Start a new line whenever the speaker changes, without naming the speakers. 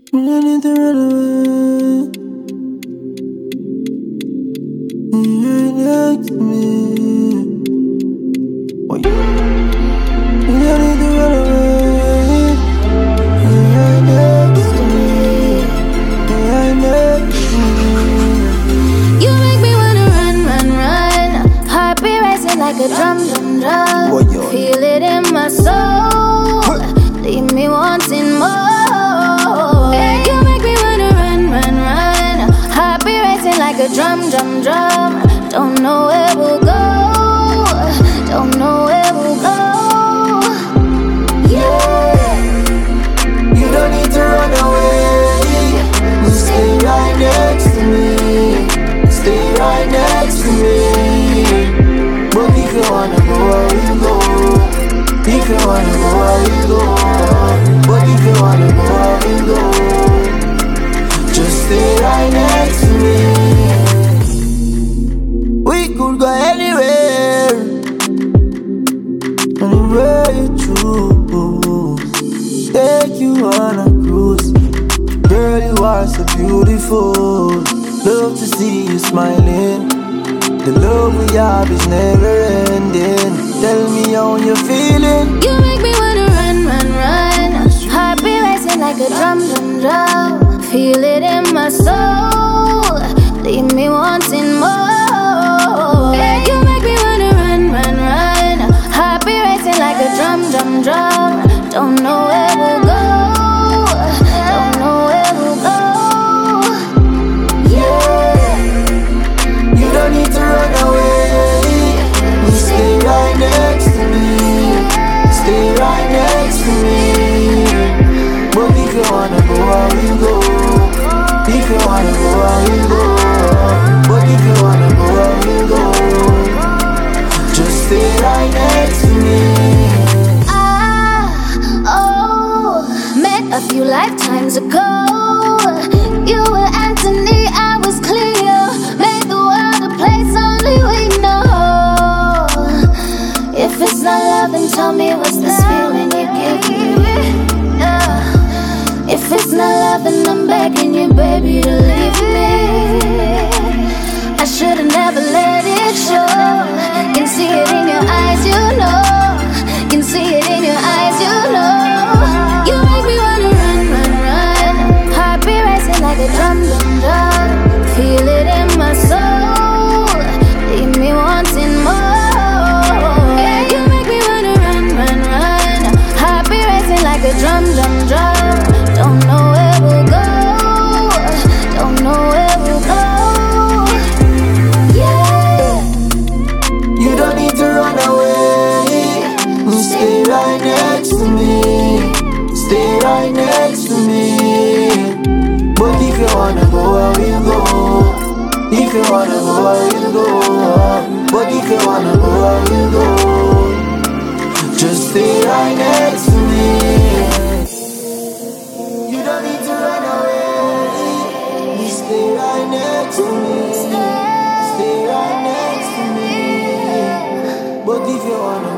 You don't need to run away. You're next to me. Why you don't need to run away. You're next to me. You're next to me.
You make me wanna run, run, run. Heart be racing like a drum, drum, drum. Feel it in my soul. Leave me wanting more. You make me wanna run, run, run. Heart be racing like a drum, drum, drum. Don't know where we'll go. Don't know where we'll go. Yeah.
You don't need to run away. Just stay right next to me. Stay right next to me. But if you wanna go, where you go. If you wanna go, where you go. But if you wanna go, where you go. Just stay right next to me. We could go anywhere. Anywhere you choose. Take you on a cruise. Girl, you are so beautiful. Love to see you smiling. The love we have is never ending. Tell me how you're feeling.
You make me wanna run, run, run. Heart be racing like a drum, drum, drum. Feel it in my soul. Leave me wanting more. You make me wanna run, run, run. Heart be racing like a drum, drum, drum. Don't know where we'll go. Don't know where we'll go. Yeah.
You don't need to run away. Just stay right next to me. Stay right next to me. But if you wanna go, I will go. If you wanna go, I will go. But if you wanna go, I will go. Just stay right next to me.
Met a few lifetimes ago. You were Anthony, I was Cleo. Made the world a place only we know. If it's not love, then tell me what's this feeling you give me. If it's not love, then I'm begging you, baby, to leave me. I should've never let it show. Can see it in your eyes, you know. Can see it in your eyes, you know. You make me wanna run, run, run. Heart be racing like a drum, drum, drum. Feel it in my soul. Leave me wanting more. You make me wanna run, run, run. Heart be racing like a drum, drum, drum. Don't know where we'll go. Don't know where we'll go. Yeah.
You don't need to run away. Stay right next to me. Stay right next to me. But if you wanna go, I will go. If you wanna go, I will go. But if you wanna go, I will go. Just stay right next to me. You don't need to run away. Stay right next to me. Stay right next to me. But if you wanna